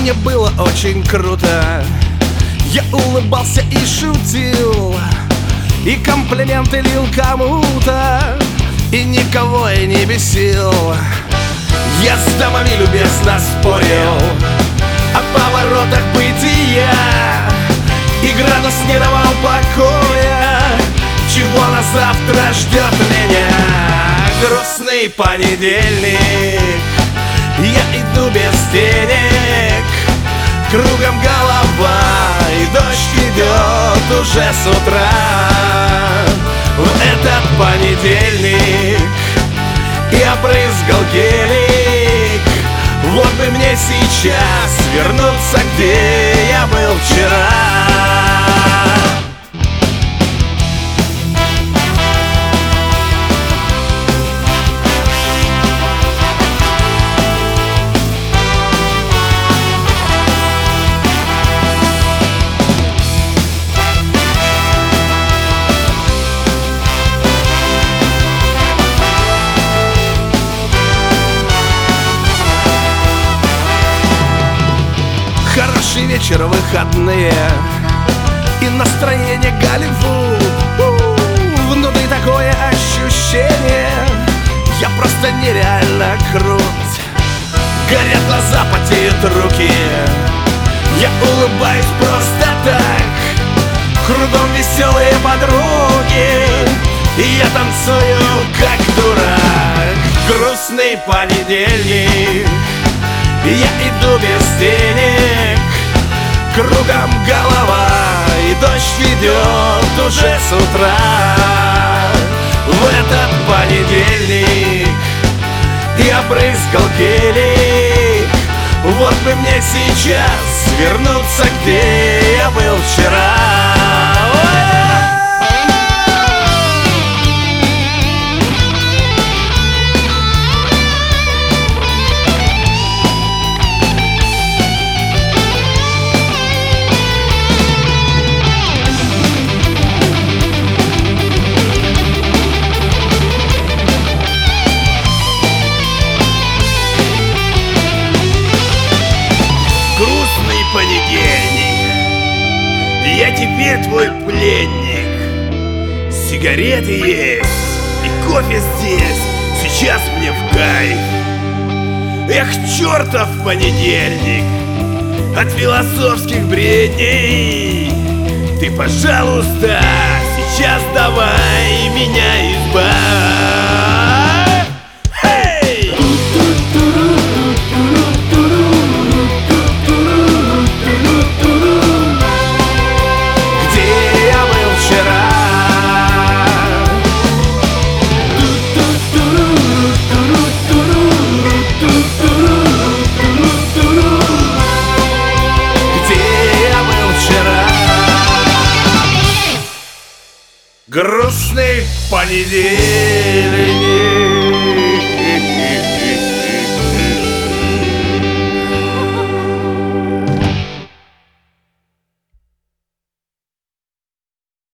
Мне было очень круто. Я улыбался и шутил, и комплименты лил кому-то, и никого я не бесил. Я с дамами любезно спорил о поворотах бытия, и градус не давал покоя. Чего на завтра ждет меня? Грустный понедельник, я иду без денег, кругом голова, и дождь идет уже с утра. В этот понедельник я брызгал гелик. Вот бы мне сейчас вернуться, где я был вчера. Хороший вечер, выходные, и настроение Голливуд. Внутри такое ощущение, я просто нереально крут. Горят глаза, потеют руки, я улыбаюсь просто так. Кругом веселые подруги, и я танцую как дурак. Грустный понедельник, я иду без денег, кругом голова, и дождь идет уже с утра. В этот понедельник я брызгал гелик. Вот бы мне сейчас вернуться, где я был вчера. Грустный понедельник, я теперь твой пленник. Сигареты есть и кофе здесь, сейчас мне в кайф. Эх, чертов понедельник, от философских бредней. Ты, пожалуйста, сейчас давай меня избавь. Грустный понедельник.